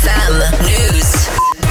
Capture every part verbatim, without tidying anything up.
F M News.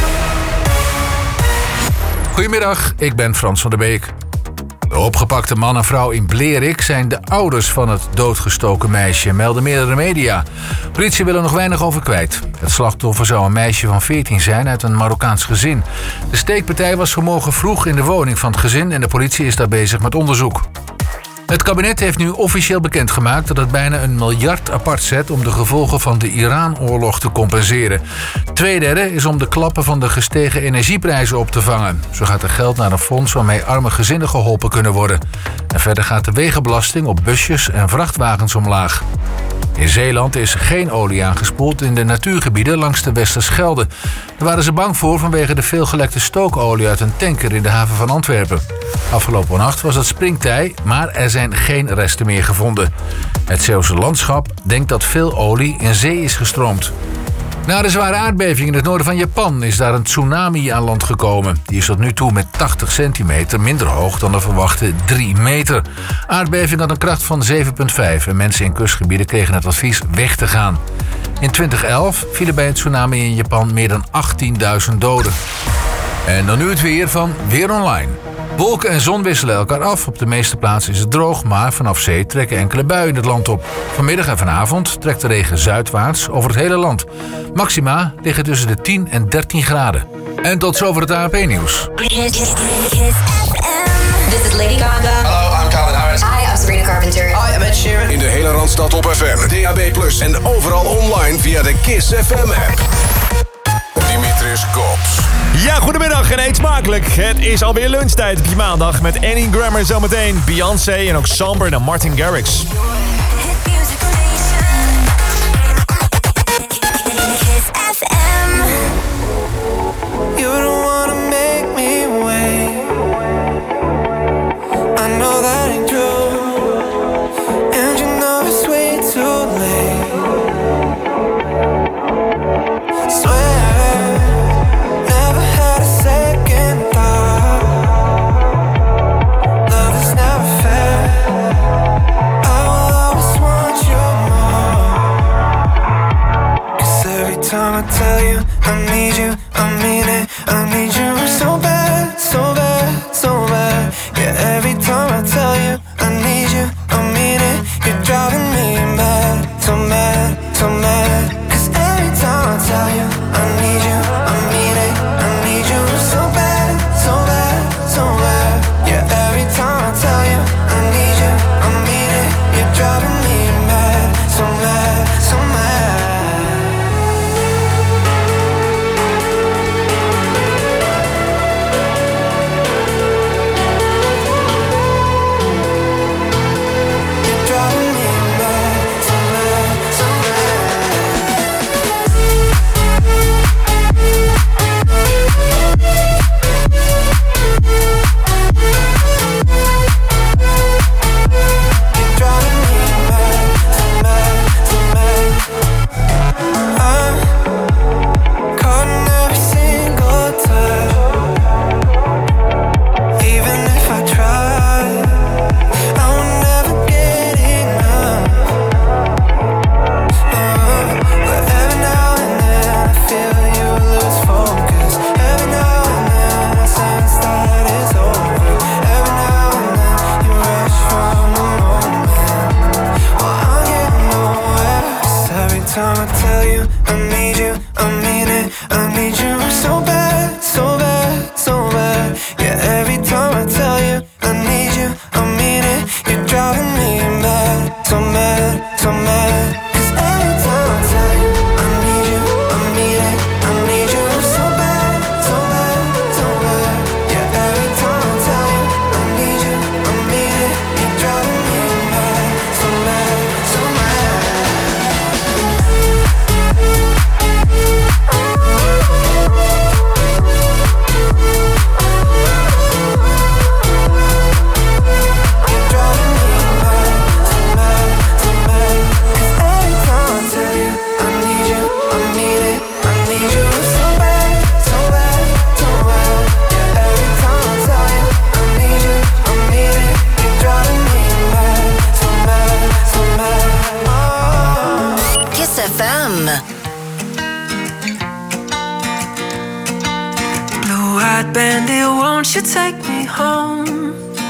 Goedemiddag, ik ben Frans van der Beek. De opgepakte man en vrouw in Blerik zijn de ouders van het doodgestoken meisje, melden meerdere media. Politie wil er nog weinig over kwijt. Het slachtoffer zou een meisje van veertien zijn uit een Marokkaans gezin. De steekpartij was vanmorgen vroeg in de woning van het gezin en de politie is daar bezig met onderzoek. Het kabinet heeft nu officieel bekendgemaakt dat het bijna een miljard apart zet om de gevolgen van de Iran-oorlog te compenseren. Tweederde is om de klappen van de gestegen energieprijzen op te vangen. Zo gaat er geld naar een fonds waarmee arme gezinnen geholpen kunnen worden. En verder gaat de wegenbelasting op busjes en vrachtwagens omlaag. In Zeeland is geen olie aangespoeld in de natuurgebieden langs de Westerschelde. Daar waren ze bang voor vanwege de veelgelekte stookolie uit een tanker in de haven van Antwerpen. Afgelopen nacht was het springtij, maar er zijn geen resten meer gevonden. Het Zeeuwse landschap denkt dat veel olie in zee is gestroomd. Na de zware aardbeving in het noorden van Japan is daar een tsunami aan land gekomen. Die is tot nu toe met tachtig centimeter minder hoog dan de verwachte drie meter. Aardbeving had een kracht van zeven komma vijf en mensen in kustgebieden kregen het advies weg te gaan. In twintig elf vielen bij een tsunami in Japan meer dan achttienduizend doden. En dan nu het weer van Weer Online. Wolken en zon wisselen elkaar af. Op de meeste plaatsen is het droog, maar vanaf zee trekken enkele buien het land op. Vanmiddag en vanavond trekt de regen zuidwaarts over het hele land. Maxima liggen tussen de tien en dertien graden. En tot zover het A N P-nieuws. This is Lady Gaga. Hallo, I'm Calvin Harris. Hi, I'm Sabrina Carpenter. Hi, I'm Ed Sheeran. In de hele Randstad op F M, D A B plus, en overal online via de Kiss F M-app. Dimitris Kops. Ja, goedemiddag en eet smakelijk. Het is alweer lunchtijd op je maandag met Annie Grammer zometeen, Beyoncé en ook Samber en Martin Garrix. You don't wanna make me wait. I know that ain't true, and you know it's way too late. Swear, never had a second thought. Love is never fair. I will always want you more. 'Cause every time I tell you I need you, I mean it. I need you so bad, so bad, so bad. Yeah, every time I tell you I need you, I mean it. You're driving me mad, so mad, so mad. 'Cause every time I tell you I need you, I mean it. I need you so bad, so bad, so bad. Yeah, every time I tell you I need you, I mean it. You're driving me mad, so mad, so mad. Time I tell you I need you, I mean it. I need you so bad, so bad, so bad. Yeah, every time I tell you I need you, I mean it. You're driving me mad, so mad, so mad. 'Cause every time I tell you I need you, I mean it. I need you so bad, so bad, so bad. Yeah, every time I tell you I need you, I mean it. You're driving me mad, so mad, so mad. Kiss F M. white bandit, won't you take me home?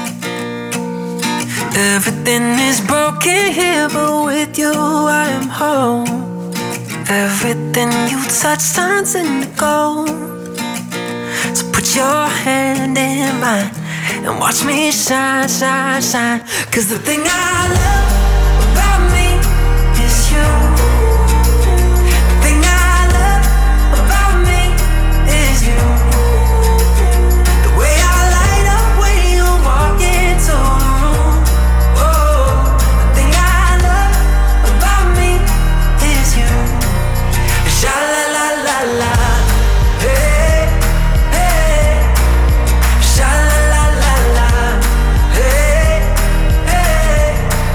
Everything is broken here, but with you I am home. Everything you touch turns into gold. So put your hand in mine and watch me shine, shine, shine. Cause the thing I love about me is you. The thing I love about me is you. The way I light up when you walk into the room. Oh, the thing I love about me is you. Sha la la la la. Hey, hey. Sha la la la la. Hey, hey.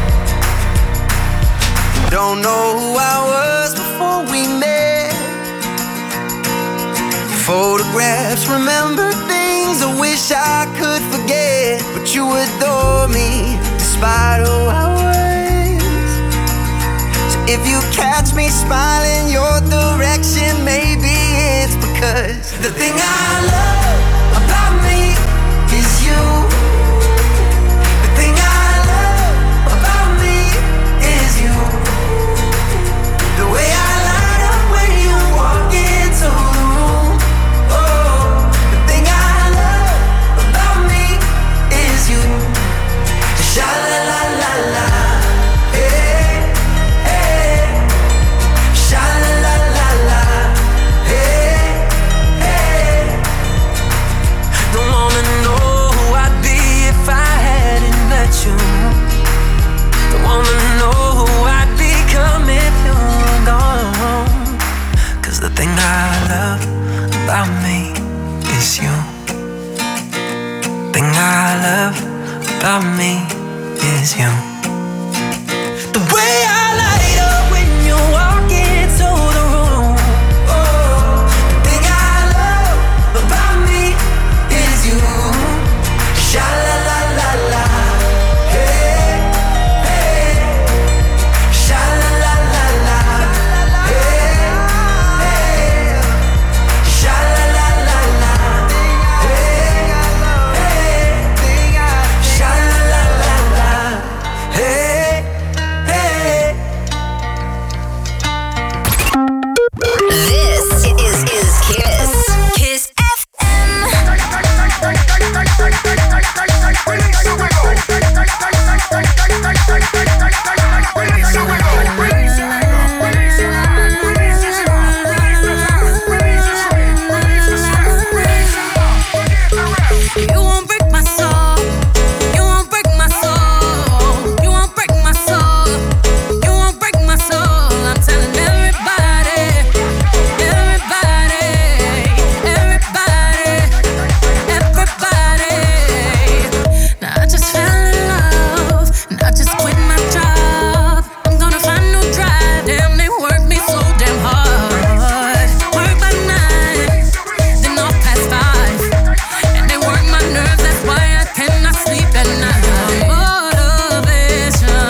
Don't know who I was before we met. Photographs, remember things I wish I could forget. But you adore me despite who I was. So if you catch me smiling your direction, maybe it's because the thing I love about me is you. The thing I love about me is you. The way I light up when you walk into the room. Oh, the thing I love about me is you. Sha la la la la. Hey, hey. Sha la la la la. Hey, hey. Don't wanna know who I'd be if I hadn't met you. Don't wanna know who I'd become if you were gone. Cause the thing I love about me is you. Thing I love about me is you. The way I light up when you walk into the room. Oh, the thing I love about me is you. Sha la la la la. Hey, hey. Sha la la la la. Hey, hey. Sha la la la la. Hey, hey. Sha la la la la. Hey, hey. This is is Kiss. Kiss F M. You won't break my soul. You won't break my soul. You won't break my soul. You won't break my soul. I'm telling everybody, everybody, everybody, everybody. Now I just fell in love, and I just quit my job. I'm gonna find no drive. Damn, they work me so damn hard. Work by nine, then off past five. And they work my nerves, that's why I cannot sleep at night. Motivation,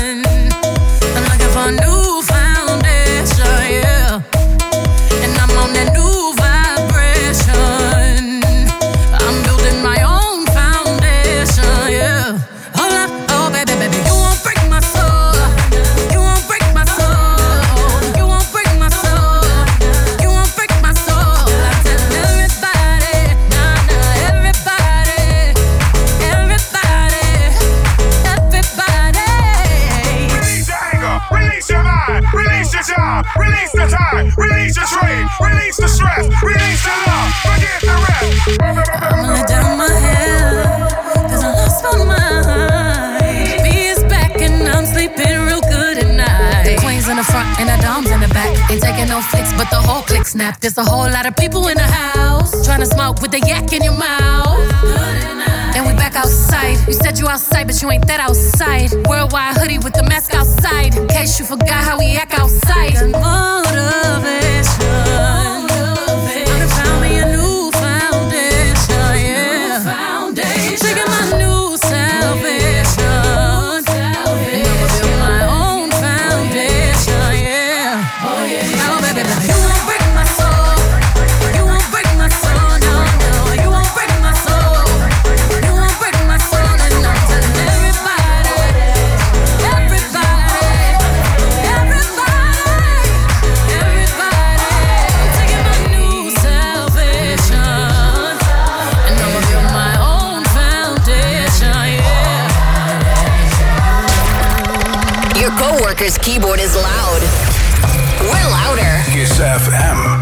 I'm looking for a new foundation, yeah. And I'm on that new vibration. I'm building my own foundation, yeah. Hold up, oh baby, baby, you won't break my soul. You won't break my soul. You won't break my soul. You won't break my soul. I tell everybody, nah, nah, everybody, everybody, everybody. Release your anger, release your mind, release your job, release the time, release your trade, release the stress, release the love, forget the rest. I'ma let down my hair, cause I lost my mind. B is back and I'm sleeping real good at night. The queen's in the front and the dom's in the back. Ain't taking no flicks, but the whole click snap. There's a whole lot of people in the house trying to smoke with the yak in your mouth. And we back outside. You said you outside, but you ain't that outside. Worldwide hoodie with the mask outside. In case you forgot how we act outside. Motivation. I done found me a new foundation, yeah. Taking my new salvation. And I'ma build my own foundation, yeah. Oh baby, baby, you won't break my soul. You won't break my soul, no, no. You won't crowd is loud. We're louder. Kiss F M.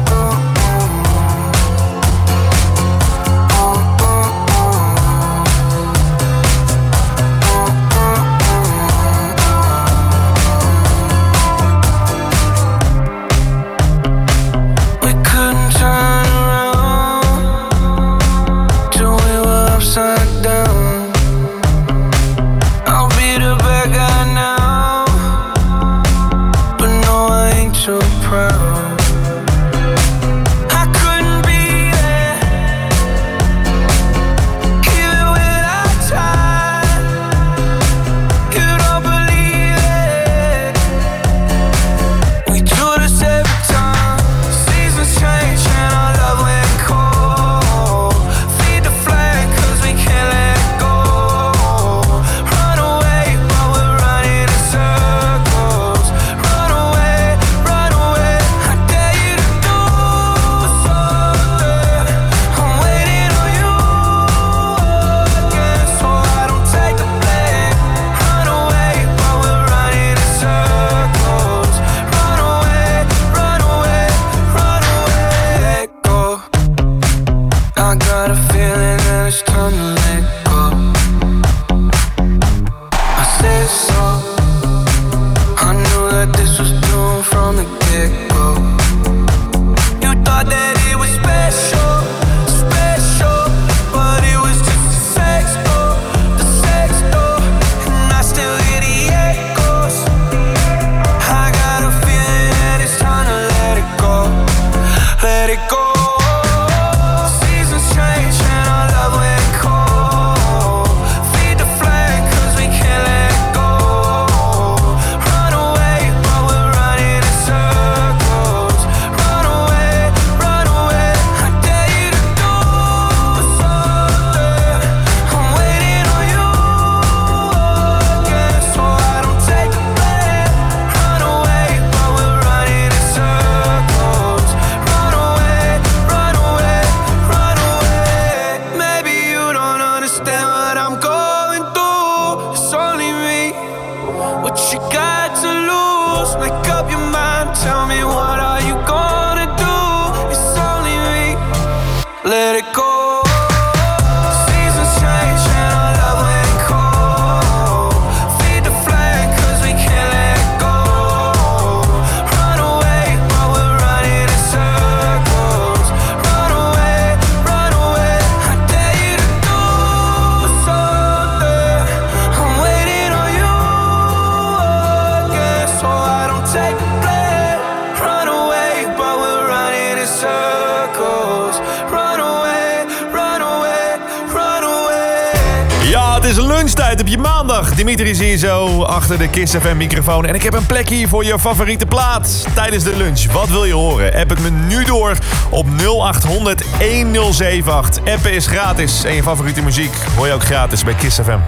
Op je maandag. Dimitri is hier zo achter de Kiss F M microfoon. En ik heb een plek hier voor je favoriete plaat tijdens de lunch. Wat wil je horen? App het me nu door op nul acht honderd honderd acht. Appen is gratis. En je favoriete muziek hoor je ook gratis bij Kiss F M.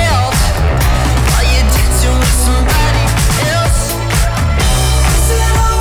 Somebody else.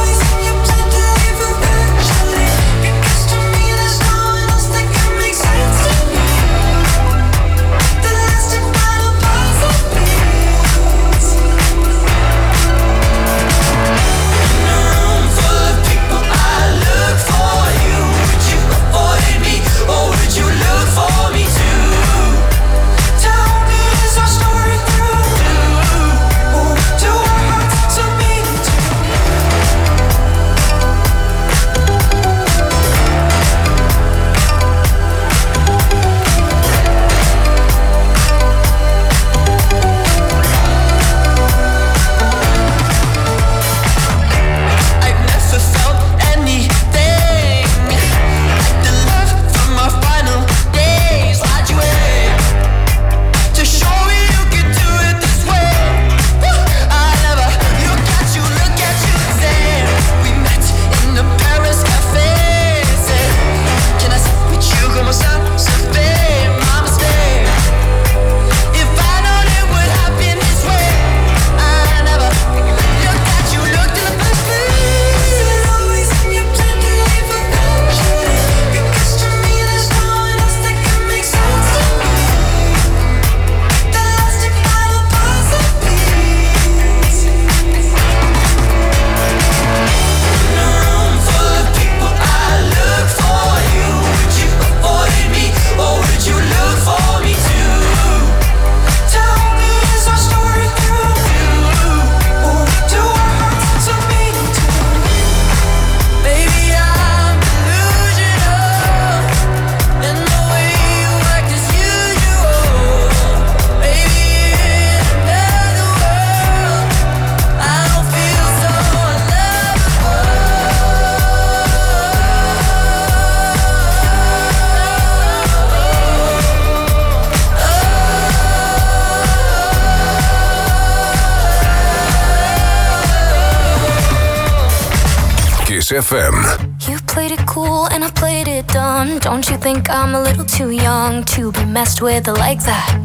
F M. You played it cool and I played it dumb. Don't you think I'm a little too young to be messed with like that?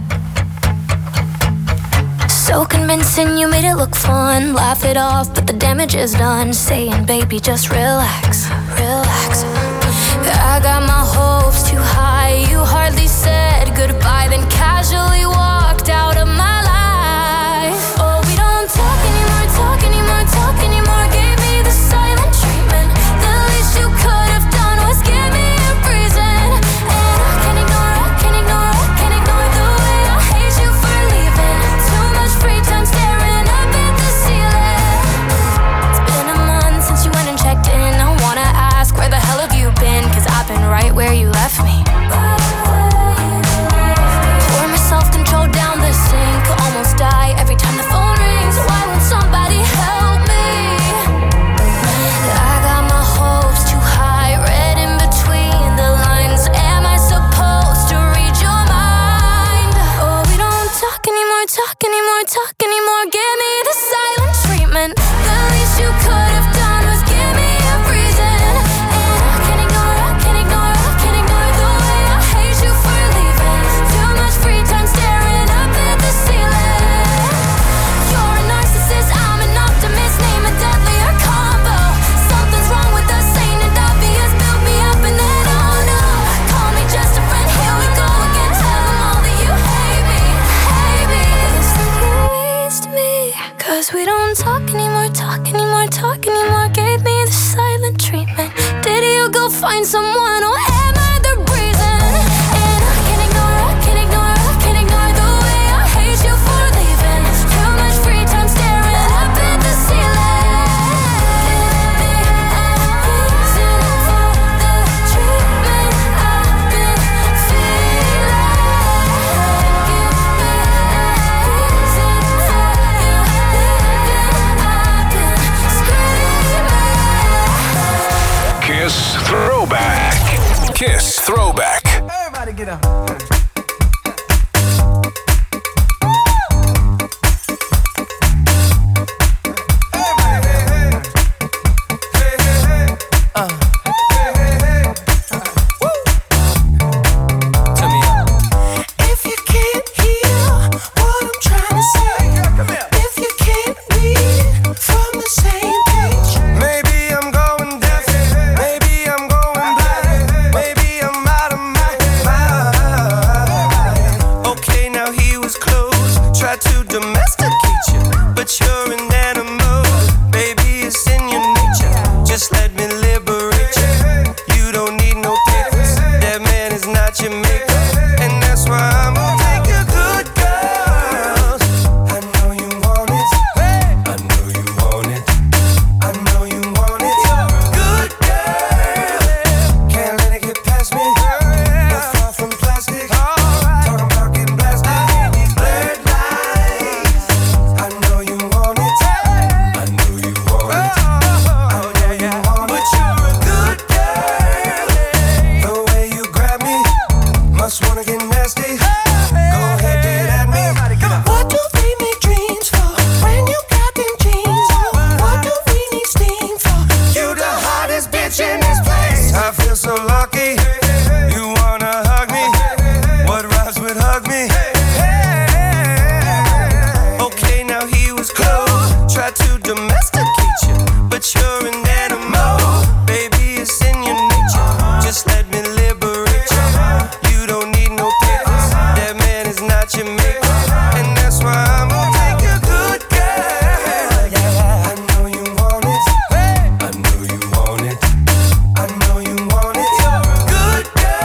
So convincing, you made it look fun. Laugh it off, but the damage is done. Saying, baby, just relax, relax. I got my hopes too high. You hardly said goodbye, then casually walked out of my life. Oh, we don't talk anymore, talk anymore, talk anymore. Gave me the silent treatment. The least you could have done was give me a reason. And I can't ignore, I can't ignore, I can't ignore the way I hate you for leaving. Too much free time staring up at the ceiling. It's been a month since you went and checked in. I wanna ask, where the hell have you been? Cause I've been right where you left me. Pour my self-control down the sink. Almost die every time the phone rings. Why won't somebody help me? I got my hopes too high, read in between the lines. Am I supposed to read your mind? Oh, we don't talk anymore, talk anymore, talk anymore. Give me the silent treatment. The least you could have done was give me a reason. And I can't ignore, I can't ignore, I can't ignore the way I hate you for leaving. Too much free time staring up at the ceiling. You're a narcissist, I'm an optimist. Name a deadlier combo. Something's wrong with us, ain't it obvious? Build me up and then oh no. Call me just a friend, here we go again. Tell them all that you hate me, hate me. It's like you raised me. Cause we don't talk anymore, talk anymore, talk anymore. Gave me the silent treatment. Did you go find someone or am I the reason? And I can't ignore, I can't ignore, I can't ignore the way I hate you for leaving. Too much free time staring up at the ceiling. Reason for the treatment I've been feeling. Give me a reason for you leaving. I've been screaming. Kiss Throwback. Kiss Throwback. Everybody get up. If you can't hear what I'm trying to say, if you can't read from the same page, maybe I'm going deaf, maybe I'm going blind, maybe I'm out of my mind. Okay, now he was close, tried to domesticate you, but you're an animal, baby, it's in your nature. Just let me liberate you. You don't need no papers, that man is not your maker, and that's why I'm gonna take a good girl. I know you want it, I know you want it, I know you want it. Good girl, can't let it get past me. Not far from plastic, talking about getting blasted in these blurred lines. I know you want it, I know you want it, I know you want it. But you're a good girl, the way you grab me, must wanna get nasty. Go ahead, get at me. What do they make dreams for when you got them jeans on? What do we need steam for? You the hottest bitch in this place. I feel so lucky. You wanna hug me? What rhymes with hug me? Okay, now he was close, tried to domesticate you, but you're an animal, baby, it's in your nature. Just let me liberate you. You don't need no papers, that man is not your maker, and that's why I'm gonna take a good girl. I know you want it, I know you want it, I know you want it. Good girl.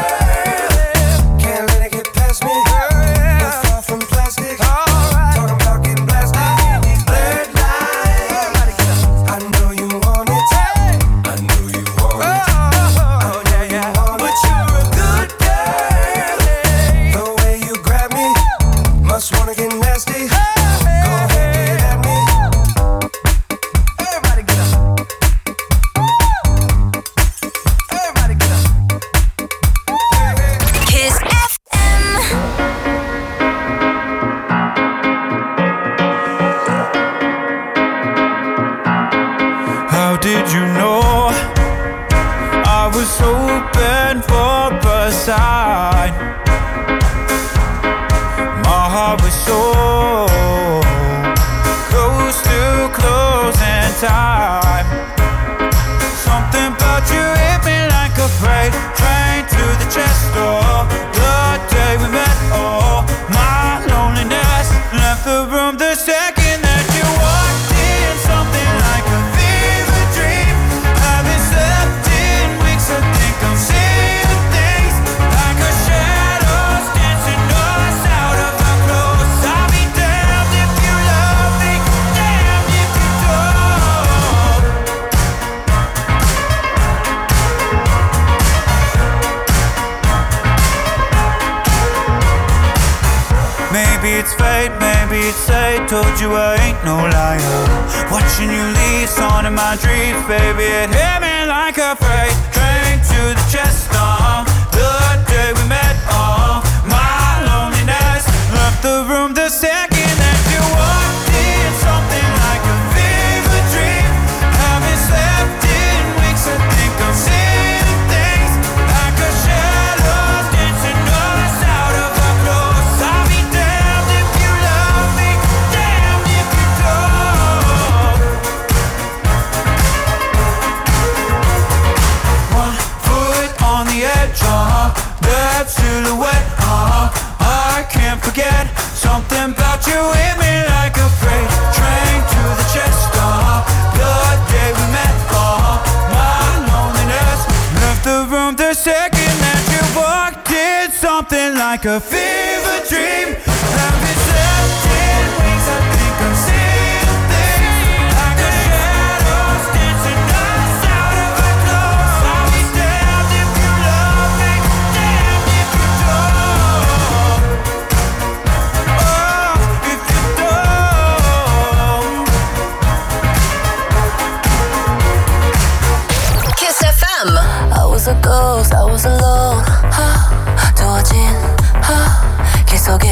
it's fate, maybe it's fate. Told you I ain't no liar. Watching you leave, on in my dreams, baby, it hit me like a freight train to the chest. Uh, the day we met, uh, my loneliness left the room the second that you walked in. Something like a fever dream. Haven't slept in weeks. I think I'm seeing things like a shadow dancing us out of our clothes. I'll be damned if you love me, damned if you don't. One foot on the edge, uh, that silhouette, uh, I can't forget. Something about you hit me like a freight train to the chest. Uh, the day we met, uh, my loneliness left the room the second that you walked in. Something like a fever dream. Haven't slept in weeks. I think I'm seeing things like a shadows dancing us out of our clothes. I'll be damned if you love me, damned if you don't. Oh, if you don't. Kiss F M. I was a ghost, I was alone. 두어진 길 속에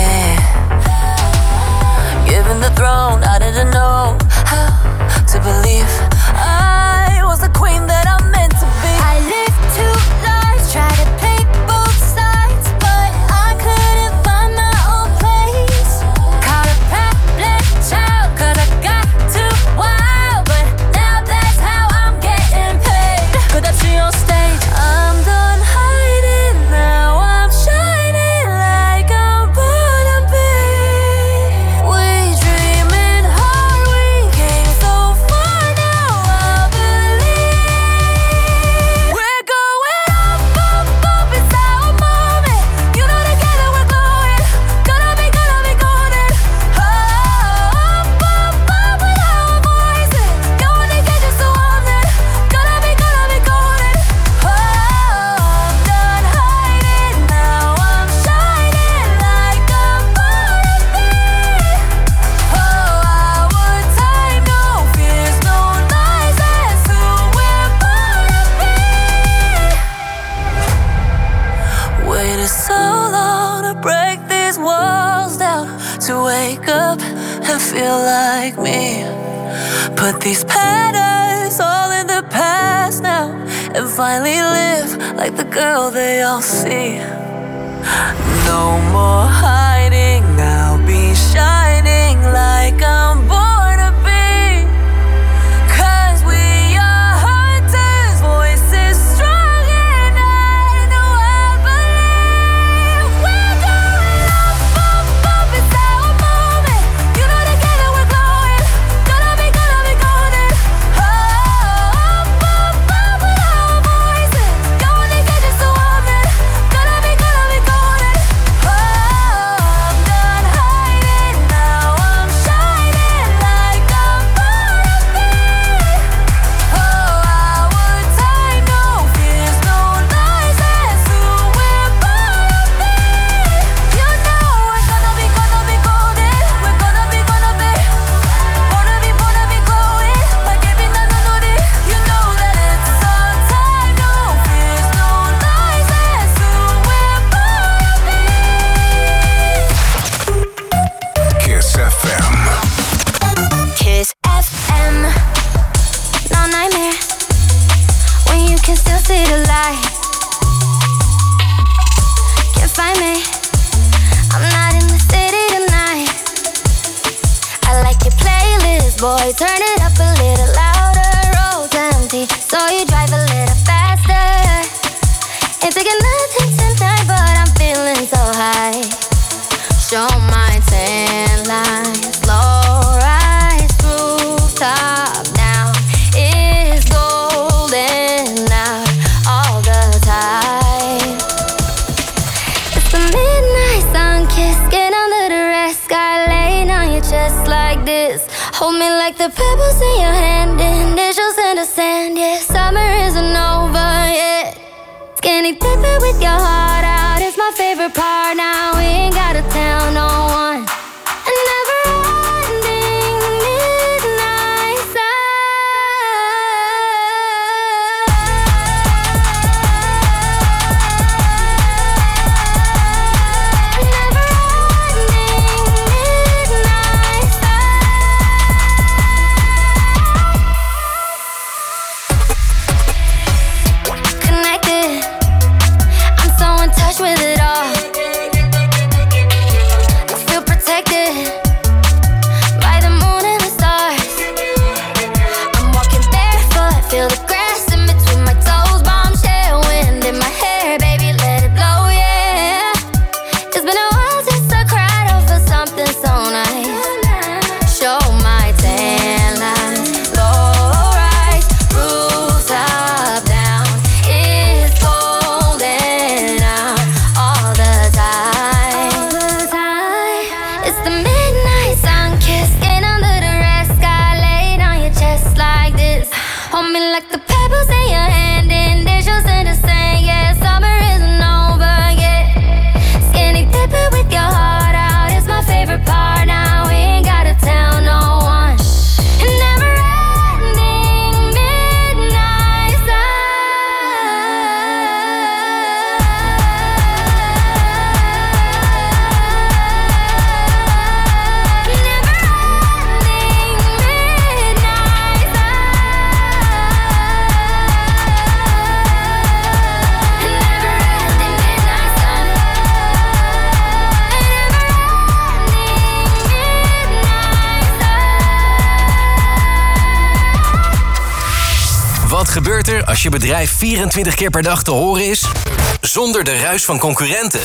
given the throne, I didn't know how to believe I was the queen that I'm meant to be. I lived two lives, tried to play both sides, but I couldn't find my own place. Caught a problem child, cause I got too wild, but now that's how I'm getting paid. 끝없이 on stage, I'm done hiding, now I'm shining like I'm born to be. We dreaming hard, we came so far, now I believe we're going up, up, up, it's our moment. You know together we're glowing, gonna be, gonna be golden. Oh, up, up, up with our voices, going to get you so often, gonna be, gonna be golden. Oh, I'm done hiding, now I'm shining like I'm born to be. Oh, our time, no fears, no lies, that's who we're born to be. Waited so long to break these walls down, to wake up and feel like me. Put these patterns all in the past now, and finally live like the girl they all see. No more hiding, I'll be shining like I'm born to be. Cause we are hunters, voices strong, and I know I believe we're going up, up, up, it's our moment. You know together we're glowing, gonna be, gonna be golden. Oh, up, up, up with our voices, going to get you so often, gonna be, gonna be golden. Oh, I'm done hiding, now I'm shining like I'm born to be. Oh, our time, no fears, no lies, that's who we're born to be. You know we're gonna be, gonna be golden, we're gonna be, gonna be, born to be, born to be glowing, like every night I know that. You know that it's our time, no fears, no lies, that's who we're born to be. Kiss F M. Kiss F M. No nightmare when you can still see the light. Can't find me, I'm not in the city tonight. I like your playlist, boy, turn it up a little louder. Road's empty, so you drive a little faster. Ain't taking nothing tonight, but I'm feeling so high. Show my tan lines, low rise, rooftop now is golden out all the time. It's the midnight sun kiss, get under the red sky, laying on your chest like this. Hold me like the pebbles in your hand, initials in the sand. Yeah, summer isn't over yet. Skinny dipping with your heart out is my favorite part. Now we ain't gotta tell no one. rush with it all. I feel protected by the moon and the stars. I'm walking barefoot, feel the grass in between my toes. Bombshell wind in my hair, baby, let it blow, yeah. It's been a while since I cried over something so nice. Show my tan lines, low rise, roof top down. It's golden out all the time. It's the midnight sun kiss, getting under the red sky, laid on your chest like this. Hold me like the pebbles in your hand, and there's just in the sand. Yeah, summer isn't over yet. Skinny dipping with your heart out is my favorite part. Now we ain't gotta tell no one. And never ending midnight Wat gebeurt er als je bedrijf vierentwintig keer per dag te horen is? Zonder de ruis van concurrenten.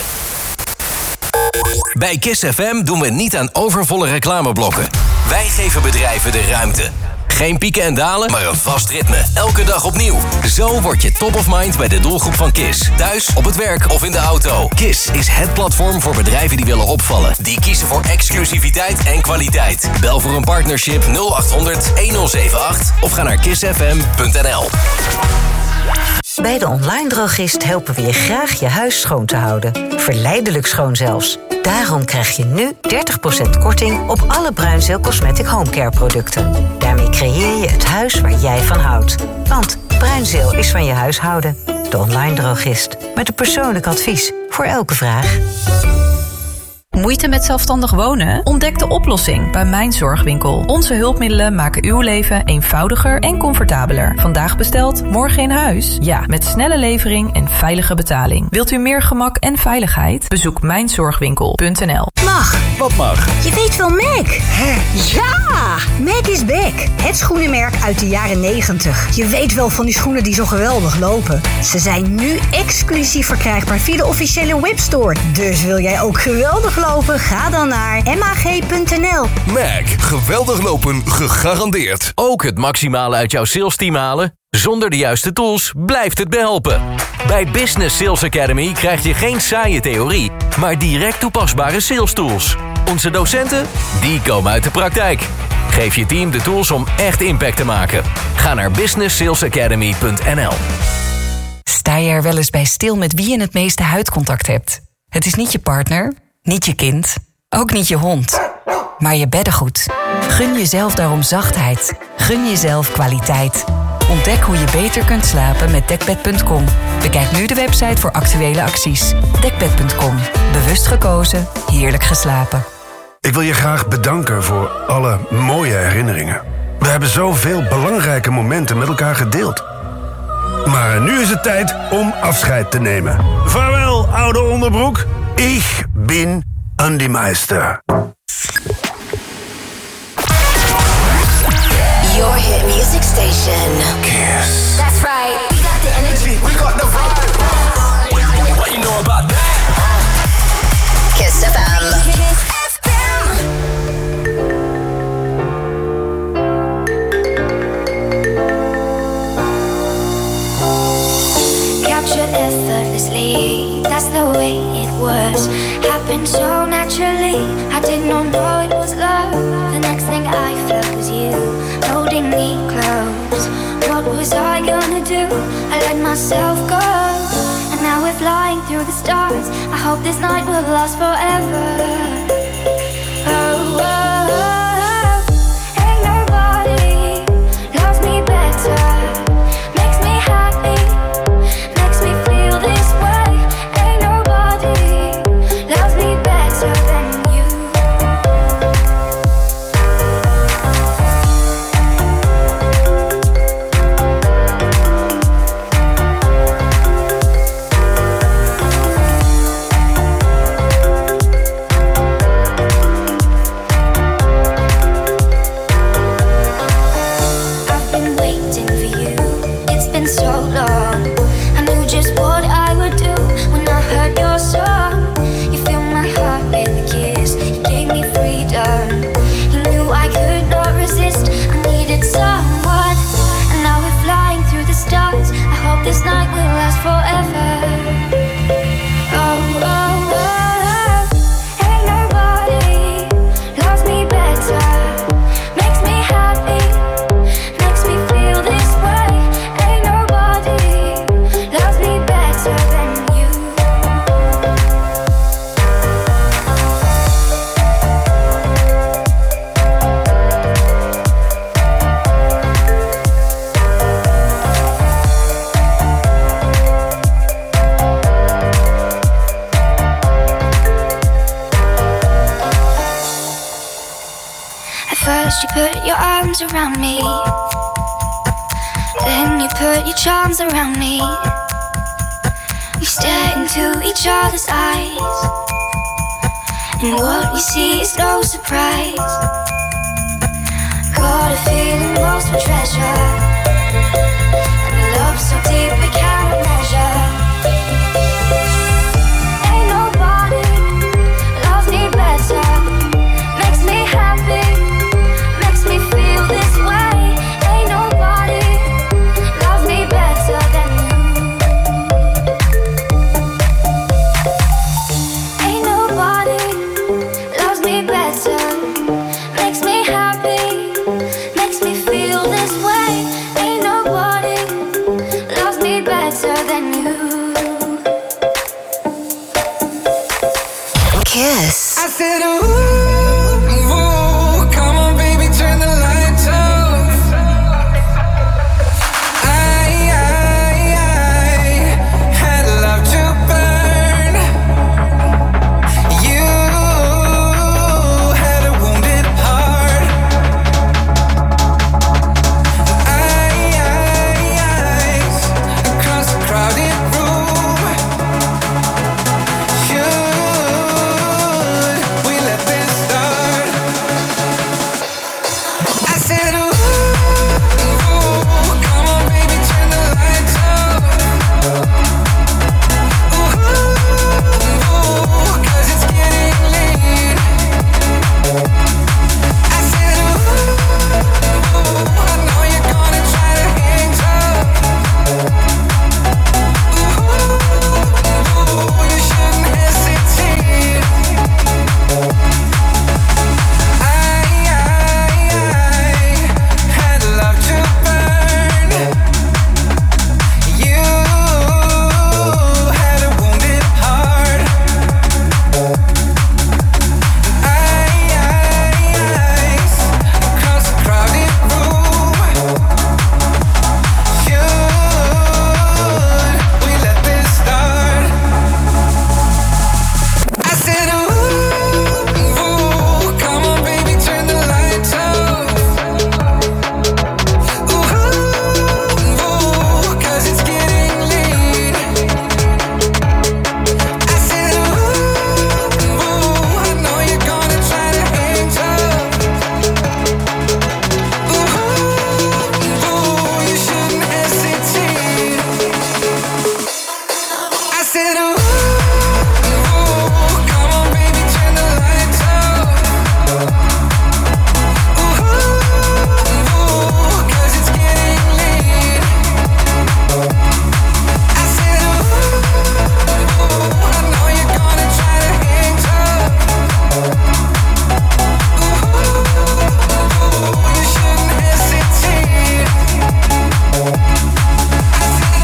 Bij Kiss F M doen we niet aan overvolle reclameblokken. Wij geven bedrijven de ruimte. Geen pieken en dalen, maar een vast ritme. Elke dag opnieuw. Zo word je top of mind bij de doelgroep van Kiss. Thuis, op het werk of in de auto. Kiss is het platform voor bedrijven die willen opvallen. Die kiezen voor exclusiviteit en kwaliteit. Bel voor een partnership nul acht honderd honderd acht of ga naar kiss f m punt n l. Bij de Online Drogist helpen we je graag je huis schoon te houden. Verleidelijk schoon zelfs. Daarom krijg je nu dertig procent korting op alle Bruinzeel Cosmetic Homecare producten. Daarmee creëer je het huis waar jij van houdt. Want Bruinzeel is van je huishouden. De Online Drogist. Met een persoonlijk advies voor elke vraag. Moeite met zelfstandig wonen? Ontdek de oplossing bij Mijn Zorgwinkel. Onze hulpmiddelen maken uw leven eenvoudiger en comfortabeler. Vandaag besteld, morgen in huis? Ja, met snelle levering en veilige betaling. Wilt u meer gemak en veiligheid? Bezoek mijn zorgwinkel punt n l. Mag. Wat mag? Je weet wel Mac. Hè? Ja, Mac is back. Het schoenenmerk uit de jaren negentig. Je weet wel van die schoenen die zo geweldig lopen. Ze zijn nu exclusief verkrijgbaar via de officiële webstore. Dus wil jij ook geweldig lopen? Ga dan naar m a g punt n l. Mac, geweldig lopen, gegarandeerd. Ook het maximale uit jouw salesteam halen? Zonder de juiste tools blijft het behelpen. Bij Business Sales Academy krijg je geen saaie theorie, maar direct toepasbare sales tools. Onze docenten, die komen uit de praktijk. Geef je team de tools om echt impact te maken. Ga naar business sales academy punt n l. Sta je er wel eens bij stil met wie je het meeste huidcontact hebt? Het is niet je partner, niet je kind, ook niet je hond, maar je beddengoed. Gun jezelf daarom zachtheid. Gun jezelf kwaliteit. Ontdek hoe je beter kunt slapen met dekbed punt com. Bekijk nu de website voor actuele acties. dekbed punt com. Bewust gekozen, heerlijk geslapen. Ik wil je graag bedanken voor alle mooie herinneringen. We hebben zoveel belangrijke momenten met elkaar gedeeld. Maar nu is het tijd om afscheid te nemen. Vaarwel, oude onderbroek. Ik ben Andy Meister. Your hit music station. Kiss. That's right. We got the energy. We got the vibe. What you know about that? Kiss F M. Kiss F M. Captured effortlessly, that's the way it was. Happened so naturally, I did not know it was love. The next thing I felt was you, holding me close. What was I gonna do? I let myself go. And now we're flying through the stars. I hope this night will last forever. Oh, oh, oh. Ain't nobody loves me better. Makes me happy, makes me feel this way. Ain't nobody loves me better than you. First you put your arms around me, then you put your charms around me. We stare into each other's eyes, and what we see is no surprise. Got a feeling lost for treasure, and a love so deep we cannot measure. Ain't nobody loves me better, makes me happy, makes me feel this way. Ain't nobody loves me better than you. Ain't nobody loves me better, makes me happy, makes me feel this way. Ain't nobody loves me better than you. Kiss. I said, ooh, ooh, come on, baby, turn the lights off. I, I, I had love to burn. You had a wounded heart. I, I, eyes across the crowded room. Should we let this start? I said, ooh, ooh, come on, baby, turn the lights off. Ooh, ooh, 'cause it's getting late. I said, ooh, ooh, I know you're gonna try to hang tough. Ooh, ooh, you shouldn't hesitate. I, I, I had love to burn. You had a wounded heart. I, I, eyes across the crowded room. Should we let this start? I said, ooh, ooh, come on, baby, turn the lights off. Ooh, ooh, 'cause it's getting late. I said, ooh, ooh, I know you're gonna try to hang tough. Ooh, ooh, you shouldn't hesitate. I said, ooh, ooh, come on, baby, turn the lights off. Ooh, ooh, 'cause it's getting late. I said, ooh, ooh, I know you're gonna try to hang tough. Ooh, ooh, you shouldn't hesitate. I said,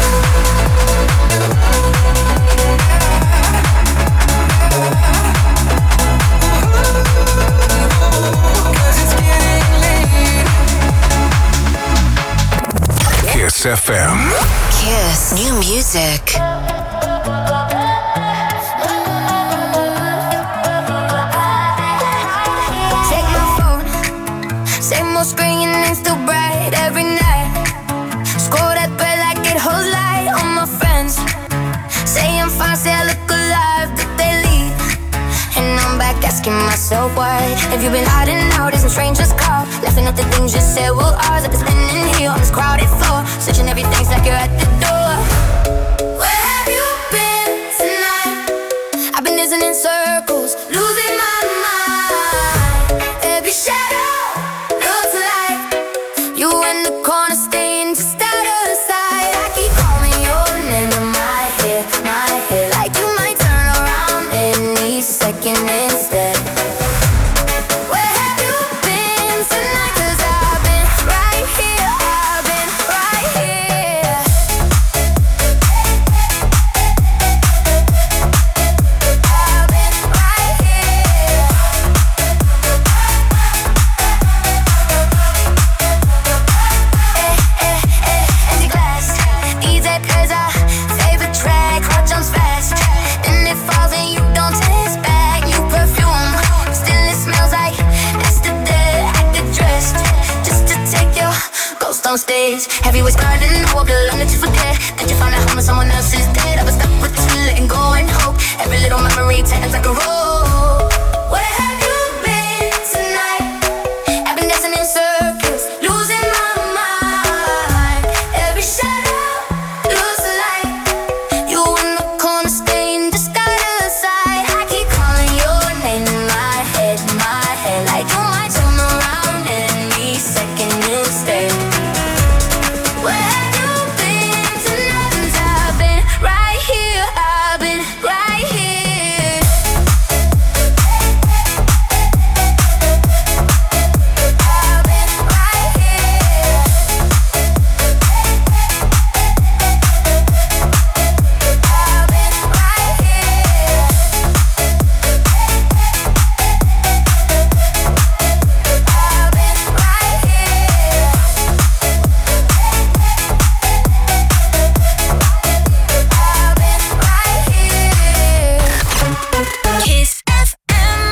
Cause it's getting late. Kiss F M. Kiss. New music. Check my phone, same old screen and still bright every night. Scroll that thread like it holds light on my friends. Say I'm fine, say I look alive, that they leave. And I'm back asking myself why. Have you been hiding out as some strangers call? Laughing at the things you said were ours. I've been spinning here on this crowded floor, searching everything's like you're at the door. Where have you been tonight? I've been dancing in circles, losing my mind. Every shadow looks like you in the corner, staying just out of sight. I keep calling your name in my head, my head, like you might turn around any second instead. Where have you been tonight? 'Cause I've been right here, I've been right here. I've been right on stage. Heavyweights garden, walk along to forget that you found a home and someone else is dead. I was stuck with you, letting go and hope. Every little memory turns like a roll. Where have you been tonight? I've been dancing in circles, losing my mind. Every shadow looks like you in the corner, staying just out of sight. I keep calling your name in my head, my head, like you might turn around any second you stay. Where have you been tonight? Since I've been right here, I've been right here. I've been right here. I've been right here. I've been right here. I've been right here. Kiss F M.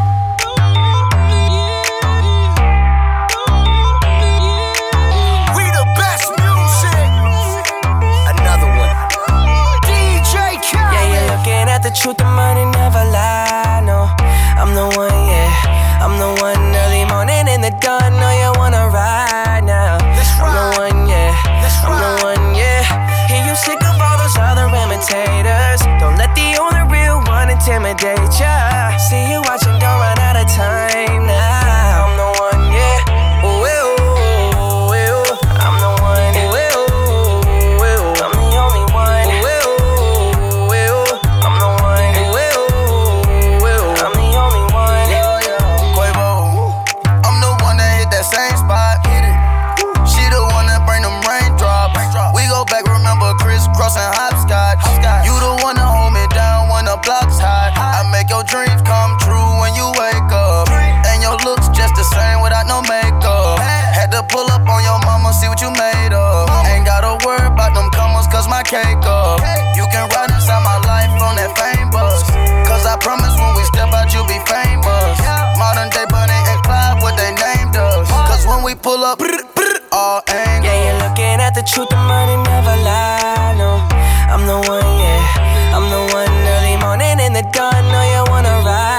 We the best music. Another one. D J Khaled. Yeah, you're looking at the truth, the money never lie, no. I'm the one, yeah. I'm the one early morning in the dawn. No, you wanna ride now. I'm the one, yeah. I'm the one, yeah. Hear you sick of all those other imitators. Don't let the only real one intimidate ya. See you watching, don't run out of time now. I'm the one, yeah. Ooh, ooh, ooh, ooh. I'm the one, ooh, ooh, ooh, ooh. I'm the only one, ooh, ooh, ooh, ooh. I'm the one, ooh, ooh, ooh, ooh. I'm the only one. Quavo. I'm the one that hit that same spot. She the one that bring them raindrops. We go back, remember crisscross and hopscotch. You the one that hold me down when the block's hot. I make your dreams come true when you wake up. And your looks just the same without no makeup. Had to pull up on your mama, see what you made of. Ain't gotta worry about them commas, cause my cake up. You can ride inside my life on that fame bus. Cause I promise when we step out, you'll be famous. Modern day Bonnie and Clyde, what they named us. Cause when we pull up, all angles. Yeah, you're looking at the truth, the money never lie, no. I'm the one, yeah. I'm the one early morning in the dawn. No, you wanna ride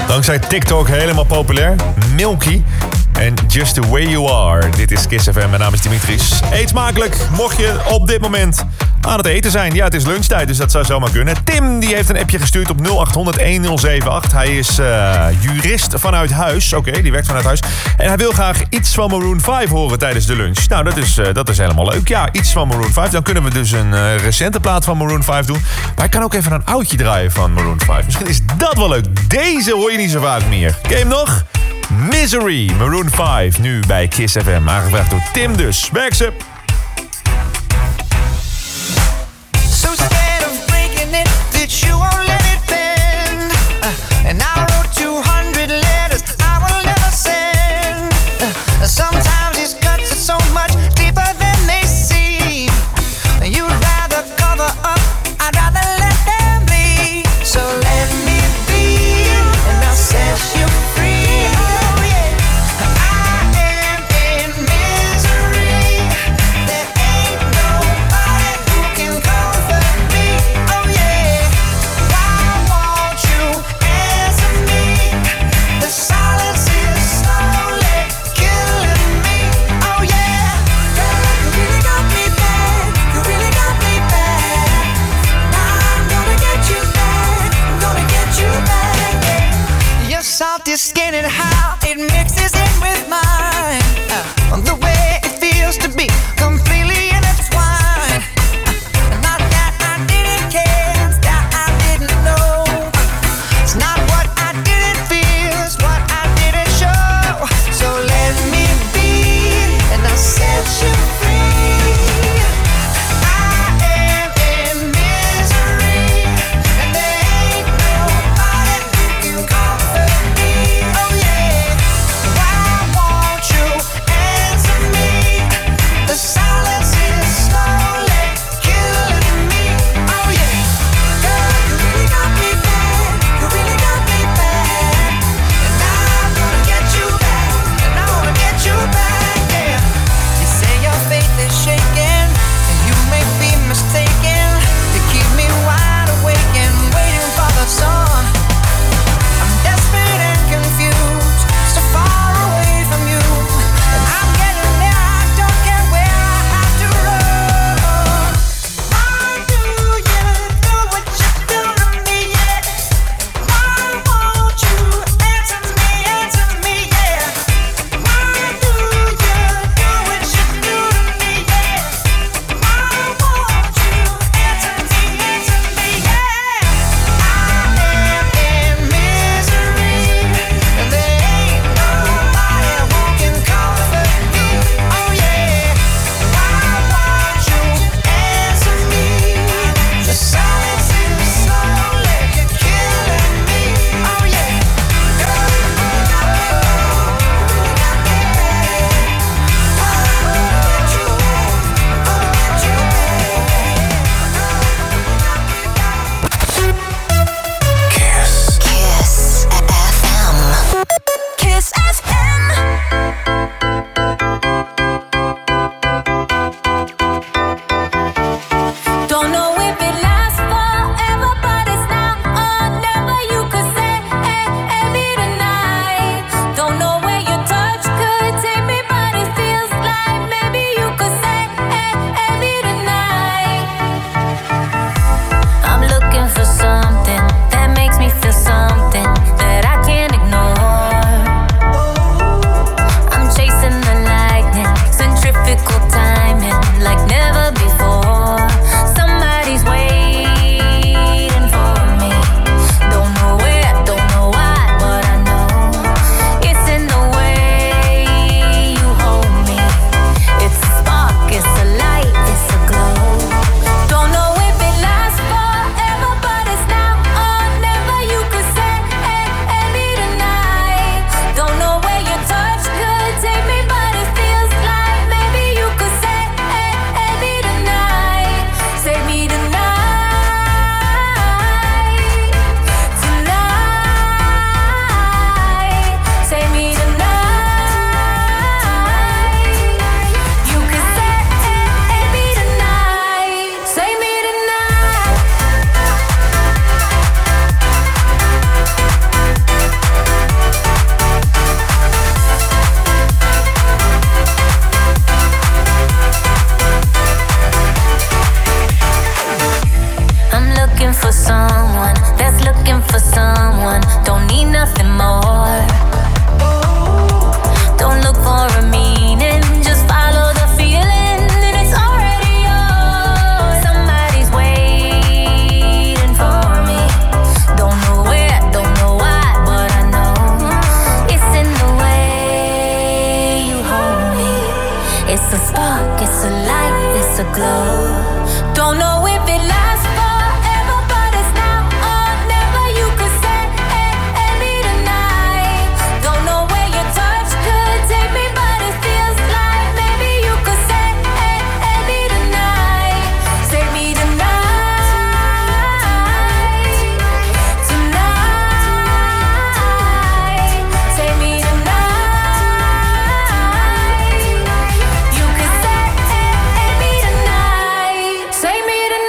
Dankzij TikTok helemaal populair. Milky en Just the Way You Are. Dit is Kiss F M, mijn naam is Dimitris. Eet smakelijk, mocht je op dit moment aan het eten zijn. Ja, het is lunchtijd, dus dat zou zomaar kunnen. Tim die heeft een appje gestuurd op nul acht honderd een nul zeven acht. Hij is uh, jurist vanuit huis. Oké, okay, die werkt vanuit huis. En hij wil graag iets van Maroon vijf horen tijdens de lunch. Nou, dat is, uh, dat is helemaal leuk. Ja, iets van Maroon vijf. Dan kunnen we dus een uh, recente plaat van Maroon vijf doen. Maar ik kan ook even een oudje draaien van Maroon vijf. Misschien is dat wel leuk. Deze hoor je niet zo vaak meer. Ken je hem nog? Misery, Maroon vijf. Nu bij Kiss F M. Aangevraagd door Tim dus. Werk ze. So scared of breaking it that you won't let it bend. Uh, and I wrote two hundred letters I will never send. Uh, sometimes these cuts are so much deeper than they seem. You'd rather cover up, I'd rather let them be. So let me be, and I'll set you free. Oh yeah, I am in misery. for someone that's looking for someone. Don't need nothing more. Don't look for a meaning, just follow the feeling, and it's already yours. Somebody's waiting for me. Don't know where, don't know why, but I know it's in the way you hold me. It's a spark, it's a light, it's a glow. Don't know if it lasts forever, but it's now or never. You could say any tonight. Don't know where your touch could take me, but it feels like maybe you could say any tonight. Save me tonight, tonight. Save me tonight. You could say any tonight. Save me tonight.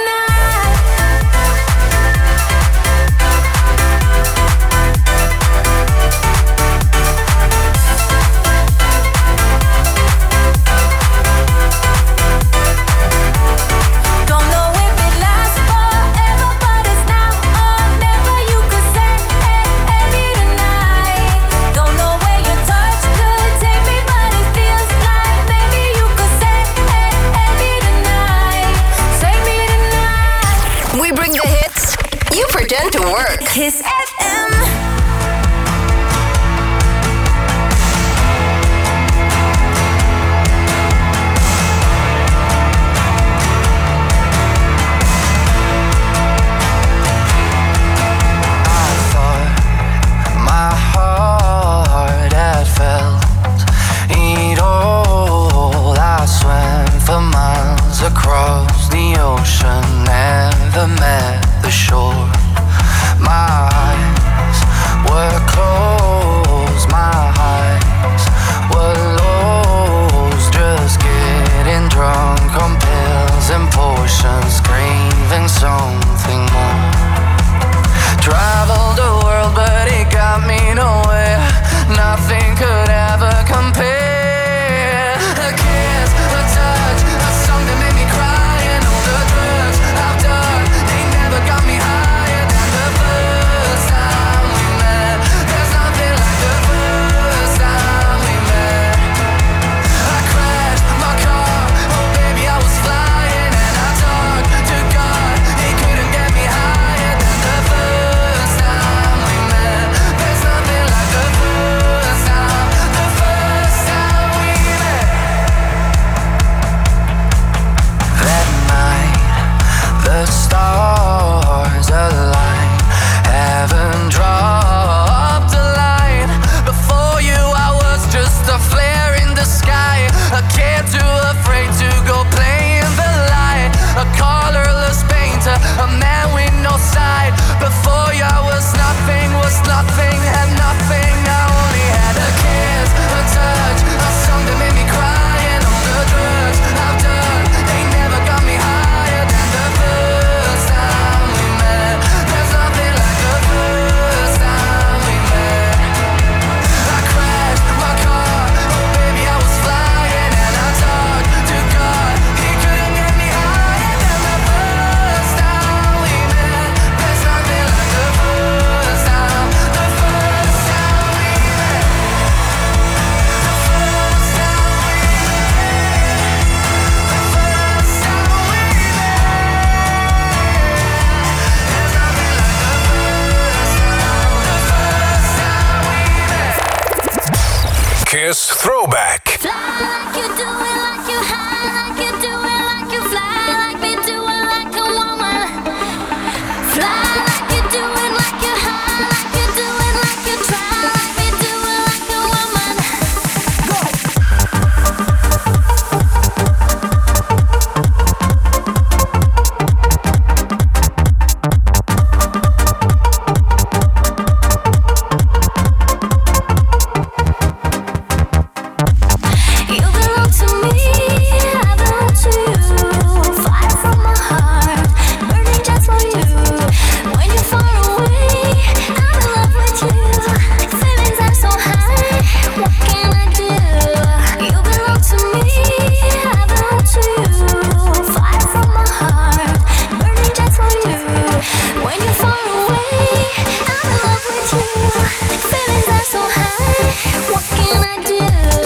Don't know if it lasts forever, but it's now or never. You could say any tonight. Don't know where your touch could take me, but it feels like maybe you could say any tonight. Save me tonight. We bring the hits, you pretend to work. Kiss F M. My heart had felt it all. I swam for miles across the ocean, never met the shore. My eyes were closed, my eyes were lost, just getting drunk on pills and potions, craving something more. Traveled the world, but it got me nowhere. Nothing could ever compare. A kiss, a touch, a song that made me cry, and all the drugs I've done, they never got me higher than the first time we met. There's nothing like the first time we met. I crashed my car, oh baby I was flying, and I talked to God, he couldn't get me higher than the first time we met. There's nothing like the first time, the first time we met. That night, the stars aligned, heaven dropped a line. Before you I was just a flare in the sky, a kid too afraid to go play in the light, a colorless painter, a man with no side. Before you I was nothing, was nothing, had nothing. I only had a kiss, a touch, a song that made me cry, and all the drugs I've done, they never got me higher than the first time we met. There's nothing like the first time we met. I crashed my car, oh baby I was flying, and I talked to God, he couldn't get me higher than the first time we met. There's nothing like the first time, the first time we met. The first time we met. The first time we met. Kiss Throwback. Fly like you do it, like you high, like you do it, like you fly, like me do it, like a woman. Fly like you do it, like you high, like you do it, like you try, like me do it, like a woman. you're far away, I'm in love with you. Feelings are so high, what can I do?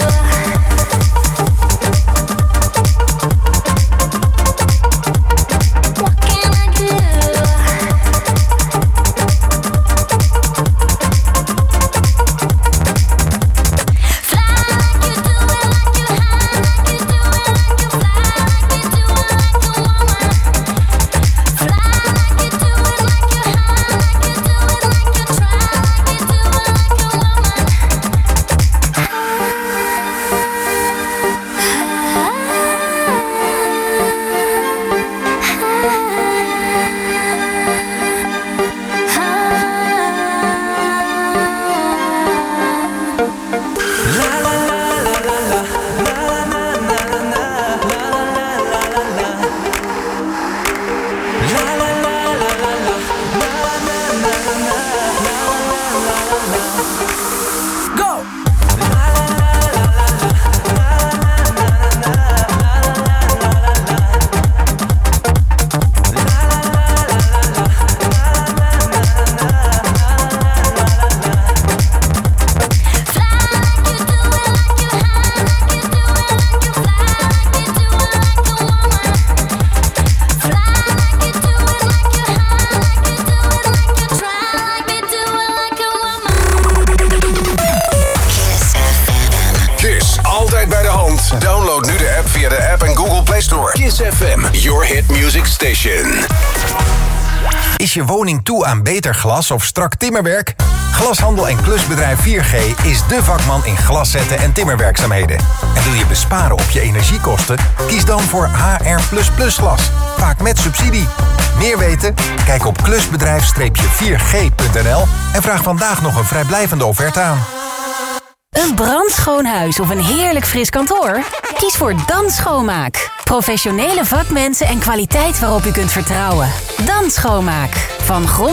Download nu de app via de App en Google Play Store. Kiss F M, your hit music station. Is je woning toe aan beter glas of strak timmerwerk? Glashandel en klusbedrijf vier G is dé vakman in glaszetten en timmerwerkzaamheden. En wil je besparen op je energiekosten? Kies dan voor H R plus plus glas, vaak met subsidie. Meer weten? Kijk op klusbedrijf vier g punt n l en vraag vandaag nog een vrijblijvende offerte aan. Een brandschoon huis of een heerlijk fris kantoor? Kies voor Dan Schoonmaak. Professionele vakmensen en kwaliteit waarop u kunt vertrouwen. Dan Schoonmaak. Van grond